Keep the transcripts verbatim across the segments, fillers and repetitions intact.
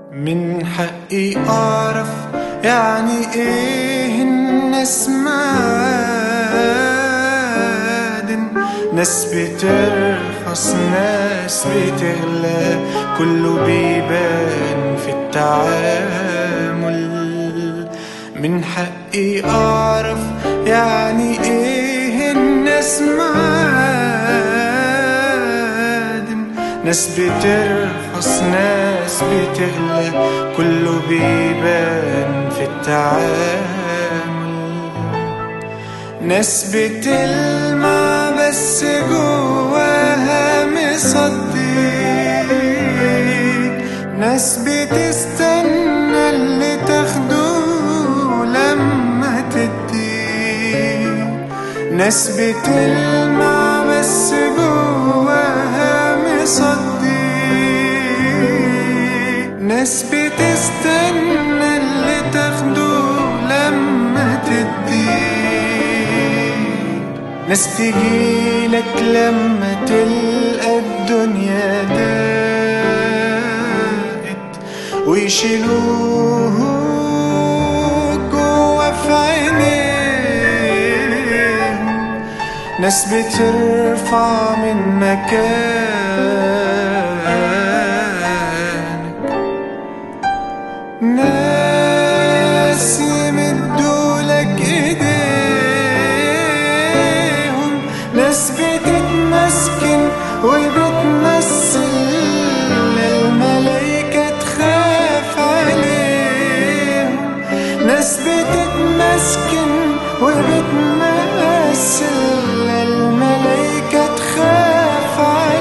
من حقي أعرف يعني إيه الناس معادن، ناس بترخص ناس بتغلى، كله بيبان في التعامل. من حقي أعرف يعني إيه الناس معادن، ناس بترخص ناس بتغلى، كله بيبان في التعامل. ناس بتلمع بس جواها مصدق، ناس بتستنى اللي تاخده لما تدي، ناس بتلمع بس جواها مصدق، ناس بتستنى اللي تاخده لما تدي، ناس تجيلك لما تلقى الدنيا ضاقت، ويشيلوه جوا في عينيهم، ناس بترفع من مكانك، ناس يمدولك ايديهم، ناس بتتمسكن وبتمثل الملايكة تخاف عليهم، ناس بتتمسكن وبتمثل الملايكة تخاف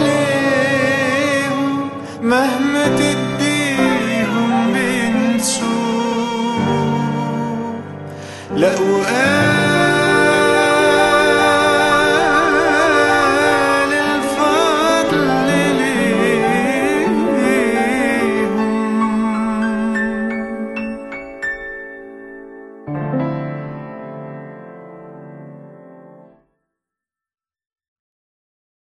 عليهم، مهما تديهم بينسوا. لا